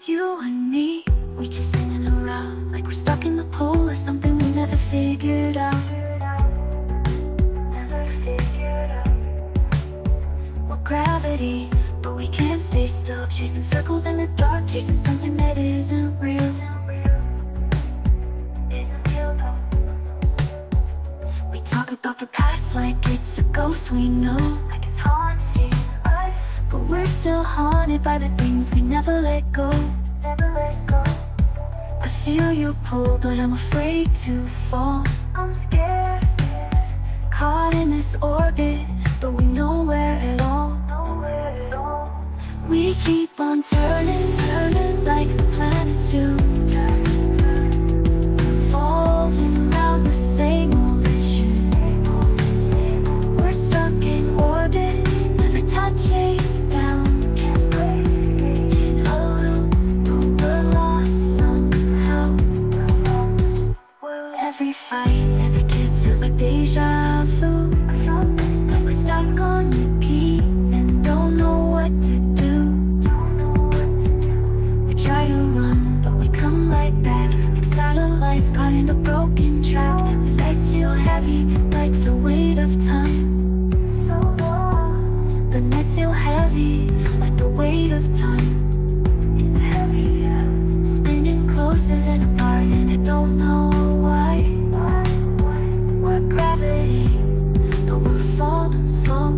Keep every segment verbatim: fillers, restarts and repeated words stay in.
You and me, we keep spinning around like we're stuck in the pole or something we never figured out. Never figured out. We're gravity, but we can't stay still. Chasing circles in the dark, chasing something that isn't real. Isn't real, no. We talk about the past like it's a ghost we know, like it's haunting us, but we're still haunted by the things we never let go. Never let go. I feel your pull, but I'm afraid to fall. I'm scared. Caught in this orbit, but we're nowhere at all. Nowhere at all. We keep on turning, turning like the planets do, revolving around the same old issues. We're stuck in orbit, never touching down. In a loop, but we're lost somehow. Every fight, every kiss feels like deja vu. Like we're stuck on repeat and don't know what to do. We try to run, but we come right back like satellites caught in a broken track. The nights feel heavy like the weight of time. So lost. The nights feel heavy like the weight of time. It's heavy, yeah. Spinning closer than apart, and I don't know why. We're gravity, but we're falling slow.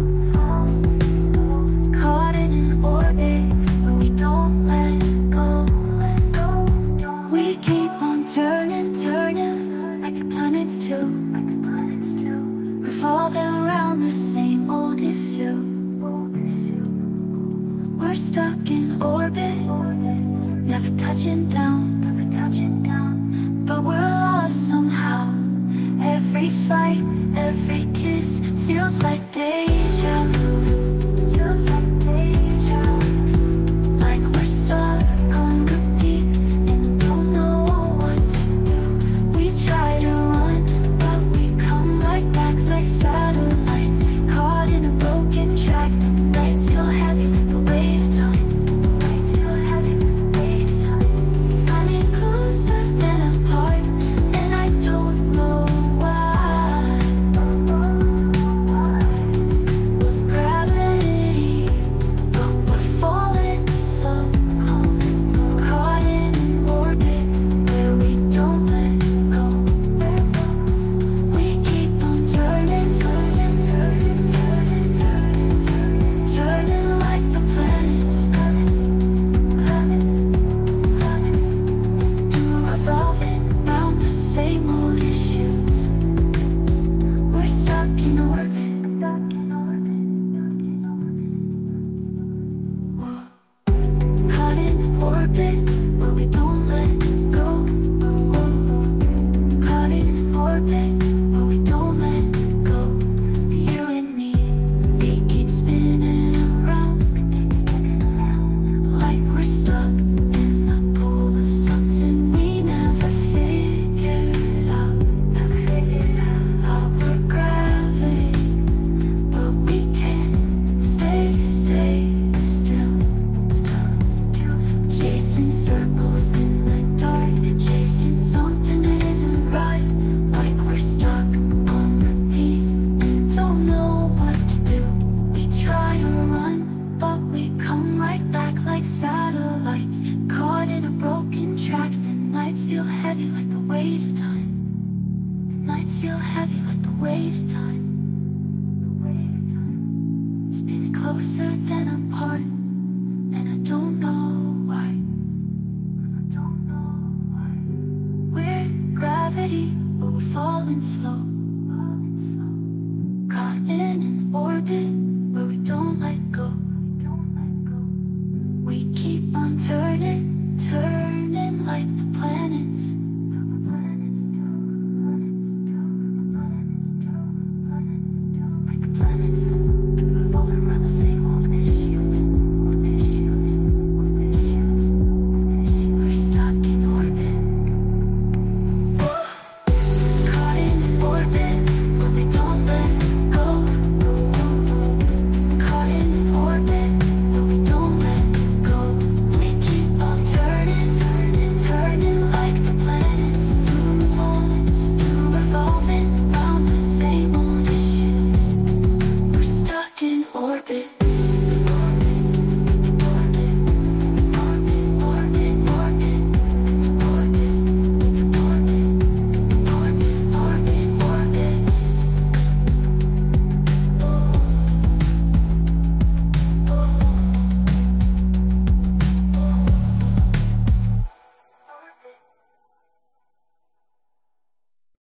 Caught in an orbit where we don't let go. We keep on turning, turning like the planets do, revolving around the same old issue. We're stuck in orbit, never touching down, but we're lost somehow. Every fight, every kiss feels like deja vu. Like we're stuck on repeat and don't know what to do. We try to run, but we come right back like satellites caught in a broken track. The nights feel heavy like the weight of time. Nights feel heavy like the weight of time. Coming closer than apart, and I don't know why. We're gravity, but we're falling slow. Caught in an orbit where we don't let go. We keep on turning, turning, turning, turning, turning, turning like the planets do, revolving round the same old issues. We're stuck in orbit. Whoa. Caught in an orbit where we don't let go. Whoa. Caught in an orbit where we don't let go. You and me, we keep spinning around like we're stuck in the pool of something we never figured out. How we're gravity, but we can't stay, stay still. Chasing circles in the dark, chasing something that isn't right. Like we're stuck on repeat and don't know what to do. We try to run, but we come right back like satellites caught in a broken track. The nights feel heavy like the weight of time. The nights feel heavy like the weight of time. Spinning closer than apart, and I don't know why. We're gravity, but we're falling slow.